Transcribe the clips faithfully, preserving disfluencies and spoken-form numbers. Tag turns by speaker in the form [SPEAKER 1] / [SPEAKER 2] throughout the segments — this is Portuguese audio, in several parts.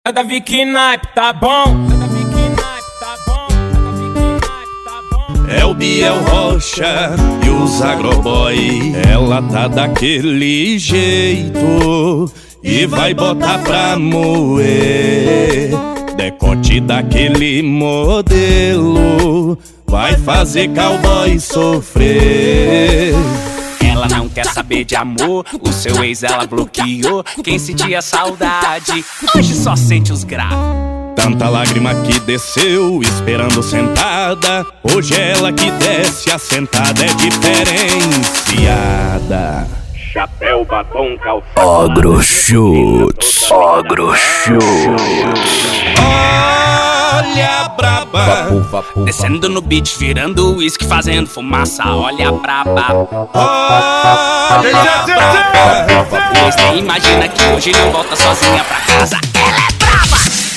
[SPEAKER 1] É da Vicky Naipe, tá bom? É da Vicky Naipe, tá bom? É da Vicky Naipe, tá bom?
[SPEAKER 2] É o Biel Rocha e os Agroboy. Ela tá daquele jeito e vai botar pra moer. Decote daquele modelo vai fazer cowboy sofrer.
[SPEAKER 3] Ela não quer saber de amor, o seu ex ela bloqueou. Quem sentia saudade, hoje só sente os graves.
[SPEAKER 2] Tanta lágrima que desceu, esperando sentada. Hoje ela que desce, assentada é diferenciada.
[SPEAKER 4] Chapéu, batom, calçado.
[SPEAKER 5] Agrochutes, Agrochutes.
[SPEAKER 2] Olha a braba,
[SPEAKER 3] Descendo no beat, virando uísque, fazendo fumaça. Olha a braba.
[SPEAKER 2] olha a braba,
[SPEAKER 3] Pois nem imagina que hoje não volta sozinha pra casa. Ela é braba.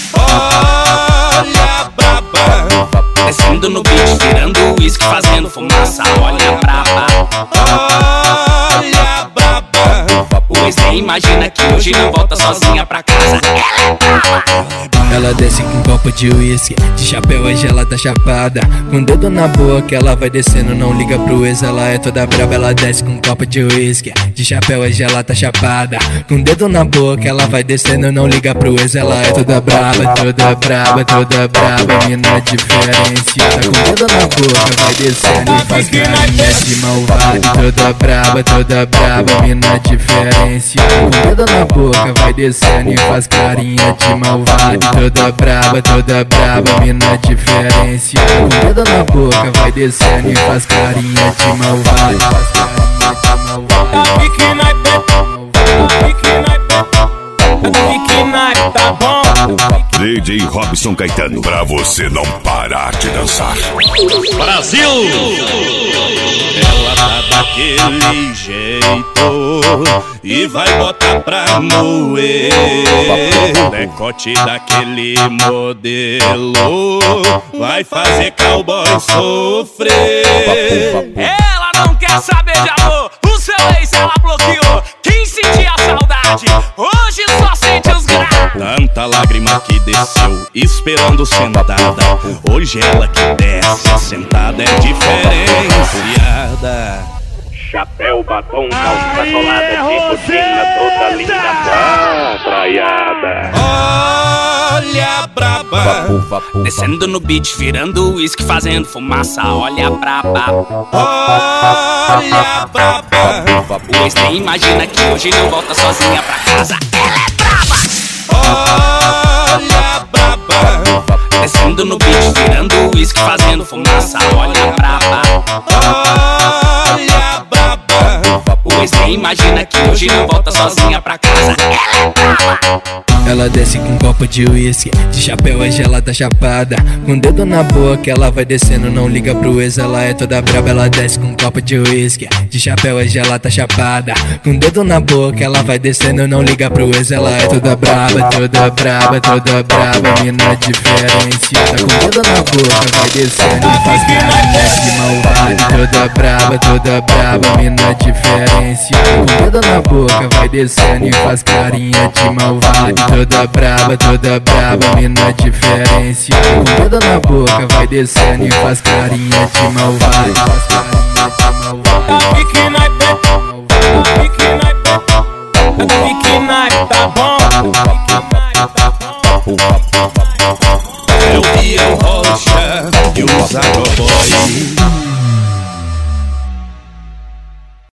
[SPEAKER 2] olha a braba,
[SPEAKER 3] Descendo no beat, virando uísque, fazendo fumaça. Olha a braba.
[SPEAKER 2] olha a braba.
[SPEAKER 3] Pois nem imagina que hoje não volta sozinha pra casa. Ela é braba.
[SPEAKER 5] Ela desce com um copo de uísque, de chapéu hoje ela tá chapada. Com o dedo na boca ela vai descendo, não liga pro ex, ela é toda braba. Ela desce com um copo de uísque, de chapéu hoje ela tá chapada. Com o dedo na boca ela vai descendo, não liga pro ex, ela é toda braba. Toda braba, toda braba, mina diferenciada. Com o dedo na boca vai descendo e faz carinha de malvado. Toda braba, toda braba, mina diferenciada. Com o dedo na boca vai descendo e faz carinha de malvado. Toda braba, toda braba, mina diferenciada. Com o dedo na boca vai descendo e faz carinha de malvado. Faz carinha de malvado.
[SPEAKER 1] Da Vicky Naipe, da Vicky Naipe, é da Vicky Naipe, tá bom?
[SPEAKER 6] D J Robson Caetano, pra você não parar de dançar.
[SPEAKER 2] Brasil! Ela tá daquele jeito e vai botar pra moer. Decote daquele modelo vai fazer cowboy sofrer.
[SPEAKER 3] Ela não quer saber de amor, o seu ex ela bloqueou. Quem sentia saudade, hoje só sente os graves.
[SPEAKER 2] Tanta lágrima que desceu, esperando sentada. Hoje ela que desce, assentada é diferenciada.
[SPEAKER 4] Chapéu, batom, calça colada de botina, toda linda, praiada.
[SPEAKER 2] Olha a braba,
[SPEAKER 3] Descendo no beat, virando uísque, fazendo fumaça. Olha a braba.
[SPEAKER 2] olha a braba,
[SPEAKER 3] Pois nem imagina que hoje não volta sozinha pra casa. Ela é braba.
[SPEAKER 2] olha a braba,
[SPEAKER 3] Descendo no beat, virando uísque, fazendo fumaça. Olha a braba.
[SPEAKER 2] olha a braba.
[SPEAKER 3] Pois nem imagina que hoje não volta sozinha pra casa. Ela é braba.
[SPEAKER 5] Ela desce com um copo de uísque, de chapéu hoje ela tá chapada. Com o dedo na boca ela vai descendo, não liga pro ex, ela é toda braba. Ela desce com um copo de uísque, de chapéu hoje ela tá chapada. Com o dedo na boca ela vai descendo, não liga pro ex, ela é toda braba. Toda braba, toda braba, mina diferenciada. Com o dedo na boca vai descendo e faz carinha de malvado. Toda braba, toda braba, mina diferenciada. Com o dedo na boca vai descendo e faz carinha de malvado. Toda braba, toda braba, mina diferenciada. Com o dedo na boca vai descendo e faz carinha de malvado. Faz carinha de malvado.
[SPEAKER 1] Da Vicky Naipe, da Vicky Naipe, é da Vicky Naipe, tá bom? Vicky Naipe, tá bom?
[SPEAKER 2] É o Biel Rocha e os Agroboy.